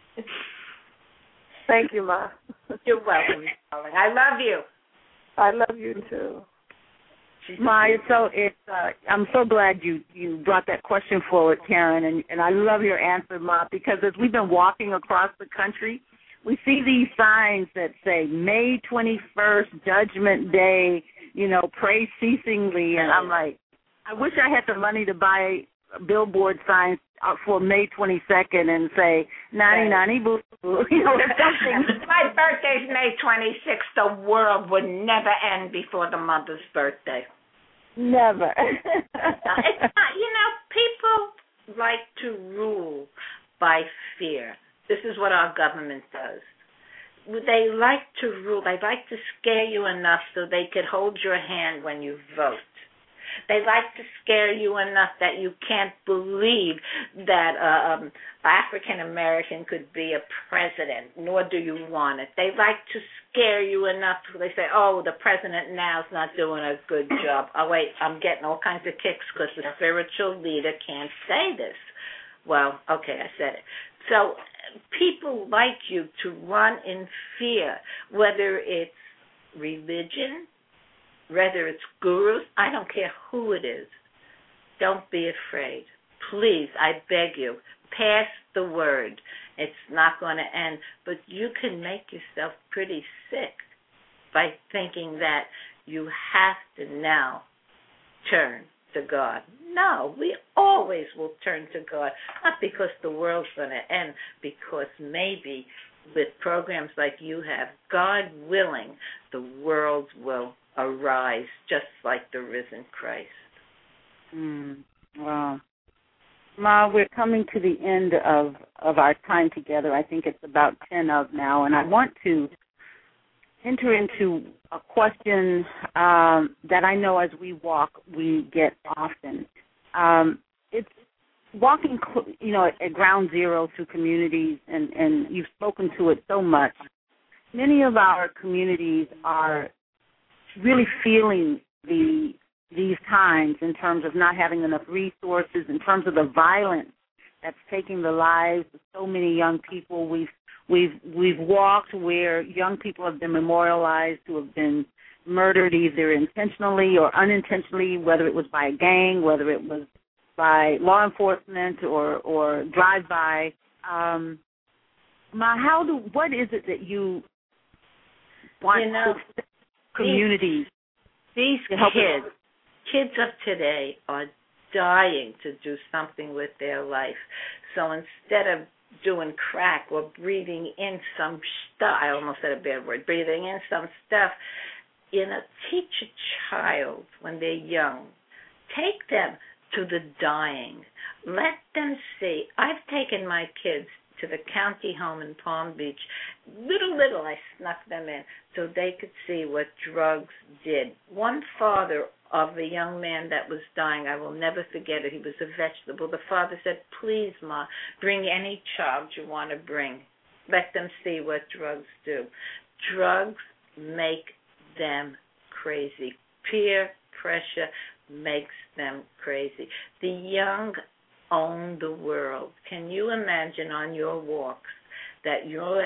Thank you, Ma. You're welcome, darling. I love you. I love you too. Ma, I'm so glad you brought that question forward, Karen, and I love your answer, Ma, because as we've been walking across the country, we see these signs that say May 21st, Judgment Day, pray ceasingly, and I'm like, I wish I had the money to buy billboard signs for May 22nd and say, nani, nani, boo, or something. My birthday's May 26th. The world would never end before the mother's birthday. Never. It's not, people like to rule by fear. This is what our government does. They like to rule. They like to scare you enough so they could hold your hand when you vote. They like to scare you enough that you can't believe that African American could be a president, nor do you want it. They like to scare you enough so they say, oh, the president now is not doing a good job. Oh, wait, I'm getting all kinds of kicks because the spiritual leader can't say this. Well, okay, I said it. So people like you to run in fear, whether it's religion, whether it's gurus, I don't care who it is. Don't be afraid. Please, I beg you, pass the word. It's not going to end. But you can make yourself pretty sick by thinking that you have to now turn to God. No, we always will turn to God, not because the world's going to end, because maybe with programs like you have, God willing, the world will arise just like the risen Christ. Wow. Ma, we're coming to the end of our time together. I think it's about 10 of now, and I want to enter into a question that I know as we walk, we get often. It's walking, at ground zero to communities, and you've spoken to it so much. Many of our communities are really feeling these times in terms of not having enough resources, in terms of the violence that's taking the lives of so many young people. We've walked where young people have been memorialized who have been murdered either intentionally or unintentionally, whether it was by a gang, whether it was by law enforcement or drive-by. Ma, what is it that you want to communities? These kids of today are dying to do something with their life. So instead of doing crack or breathing in some stuff, I almost said a bad word, breathing in some stuff, teach a child when they're young. Take them to the dying. Let them see. I've taken my kids to the county home in Palm Beach. Little, I snuck them in so they could see what drugs did. One father of a young man that was dying, I will never forget it. He was a vegetable. The father said, please, Ma, bring any child you want to bring. Let them see what drugs do. Drugs make them crazy. Peer pressure makes them crazy. The young own the world. Can you imagine on your walks that you're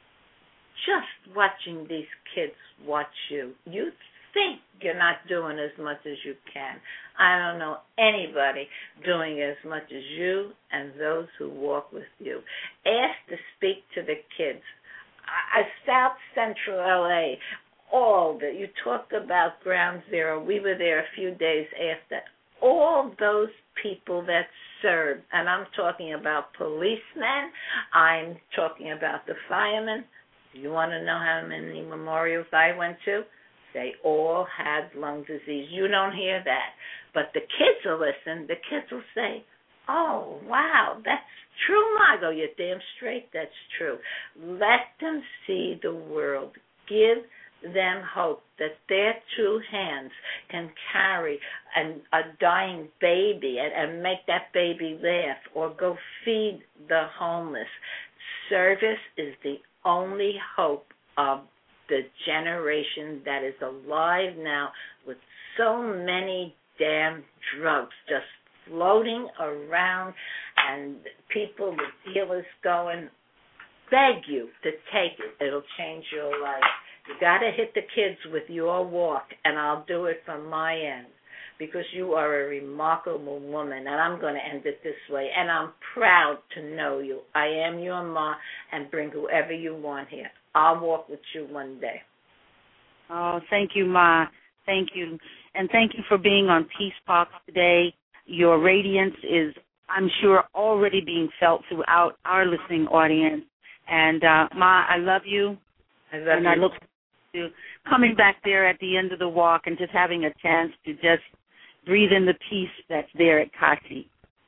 just watching these kids watch you? You think you're not doing as much as you can. I don't know anybody doing as much as you and those who walk with you. Ask to speak to the kids. South Central LA, you talked about Ground Zero. We were there a few days after. All those people that serve, and I'm talking about policemen, I'm talking about the firemen, You want to know how many memorials I went to? They all had lung disease. You don't hear that. But the kids will listen. The kids will say, oh, wow, that's true, Ma. I go, you're damn straight, that's true. Let them see the world. Give them hope that their two hands can carry a dying baby and make that baby laugh or go feed the homeless. Service is the only hope of the generation that is alive now with so many damn drugs just floating around and people, the dealers going, beg you to take it. It'll change your life. You got to hit the kids with your walk, and I'll do it from my end because you are a remarkable woman, and I'm going to end it this way, and I'm proud to know you. I am your Ma, and bring whoever you want here. I'll walk with you one day. Oh, thank you, Ma. Thank you. And thank you for being on Peace Talks today. Your radiance is, I'm sure, already being felt throughout our listening audience. And, Ma, I love you. I love you. I look forward to coming back there at the end of the walk and just having a chance to just breathe in the peace that's there at Kasi.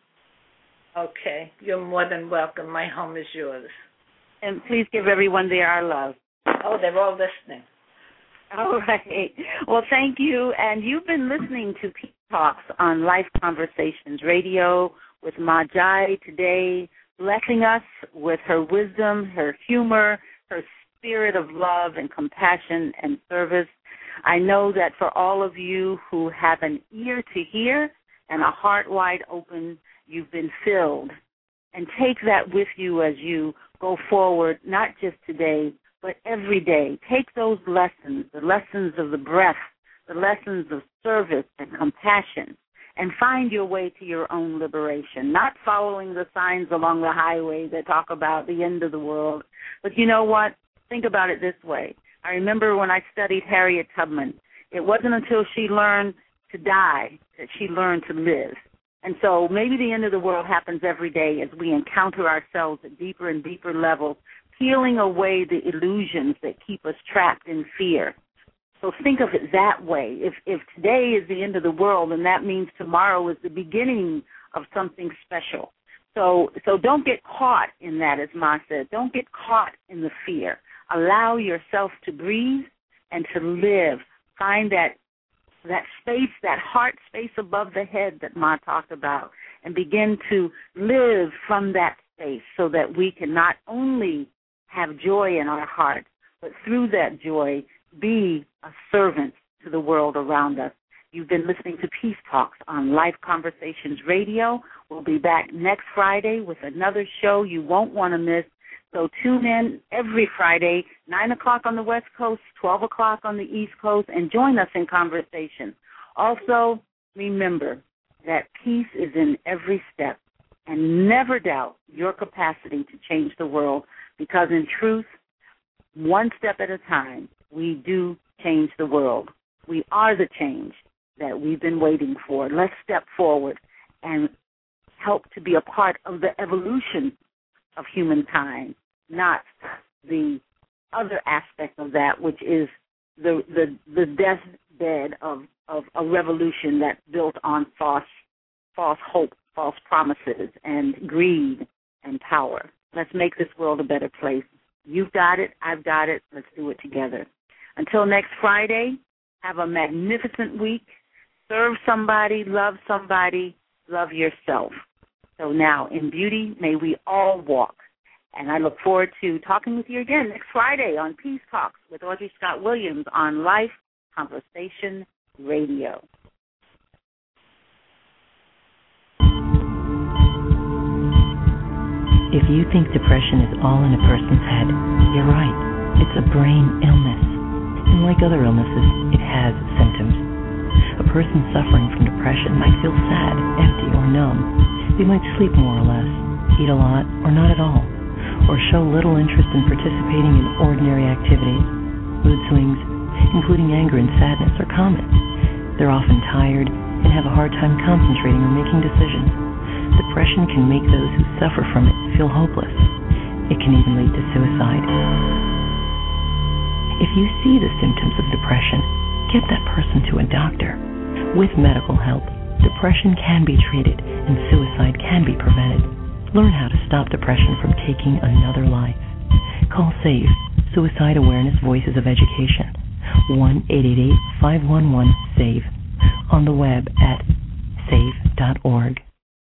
Okay. You're more than welcome. My home is yours. And please give everyone there our love. Oh, they're all listening. All right. Well, thank you. And you've been listening to Peace Talks on Life Conversations Radio with Ma Jai today, blessing us with her wisdom, her humor, her spirit of love and compassion and service. I know that for all of you who have an ear to hear and a heart wide open, you've been filled. And take that with you as you go forward, not just today, but every day. Take those lessons, the lessons of the breath, the lessons of service and compassion, and find your way to your own liberation, not following the signs along the highway that talk about the end of the world. But you know what? Think about it this way. I remember when I studied Harriet Tubman, it wasn't until she learned to die that she learned to live. And so maybe the end of the world happens every day as we encounter ourselves at deeper and deeper levels, peeling away the illusions that keep us trapped in fear. So think of it that way. If today is the end of the world, then that means tomorrow is the beginning of something special. So don't get caught in that, as Ma said. Don't get caught in the fear. Allow yourself to breathe and to live. Find that space, that heart space above the head that Ma talked about, and begin to live from that space so that we can not only have joy in our heart, but through that joy, be a servant to the world around us. You've been listening to Peace Talks on Life Conversations Radio. We'll be back next Friday with another show you won't want to miss. So tune in every Friday, 9 o'clock on the West Coast, 12 o'clock on the East Coast, and join us in conversation. Also, remember that peace is in every step, and never doubt your capacity to change the world, because in truth, one step at a time, we do change the world. We are the change that we've been waiting for. Let's step forward and help to be a part of the evolution of humankind, not the other aspect of that, which is the deathbed of a revolution that's built on false hope, false promises, and greed and power. Let's make this world a better place. You've got it. I've got it. Let's do it together. Until next Friday, have a magnificent week. Serve somebody, love yourself. So now, in beauty, may we all walk. And I look forward to talking with you again next Friday on Peace Talks with Audrey Scott Williams on Life Conversation Radio. If you think depression is all in a person's head, you're right. It's a brain illness. And like other illnesses, it has symptoms. A person suffering from depression might feel sad, empty, or numb. They might sleep more or less, eat a lot or not at all, or show little interest in participating in ordinary activities. Mood swings, including anger and sadness, are common. They're often tired and have a hard time concentrating or making decisions. Depression can make those who suffer from it feel hopeless. It can even lead to suicide. If you see the symptoms of depression, get that person to a doctor. With medical help, depression can be treated and suicide can be prevented. Learn how to stop depression from taking another life. Call SAVE, Suicide Awareness Voices of Education, 1-888-511-SAVE, on the web at save.org.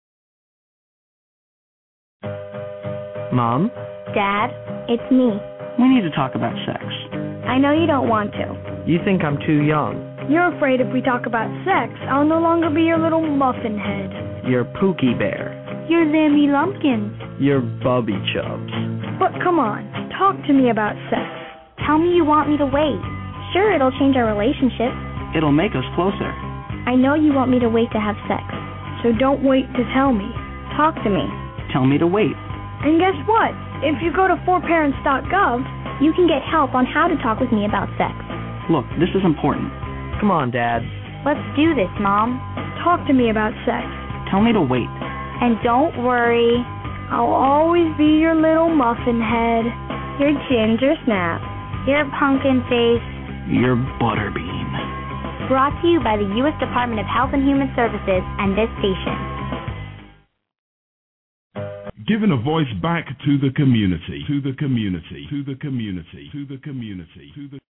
Mom? Dad, it's me. We need to talk about sex. I know you don't want to. You think I'm too young. You're afraid if we talk about sex, I'll no longer be your little muffin head. You're Pookie Bear. You're Zamby Lumpkins. You're Bubby Chubs. But come on, talk to me about sex. Tell me you want me to wait. Sure, it'll change our relationship. It'll make us closer. I know you want me to wait to have sex, so don't wait to tell me. Talk to me. Tell me to wait. And guess what? If you go to forparents.gov, you can get help on how to talk with me about sex. Look, this is important. Come on, Dad. Let's do this, Mom. Talk to me about sex. Tell me to wait. And don't worry, I'll always be your little muffin head, your ginger snap, your pumpkin face, your butterbean. Brought to you by the U.S. Department of Health and Human Services and this station. Giving a voice back to the community, to the community, to the community, to the community, to the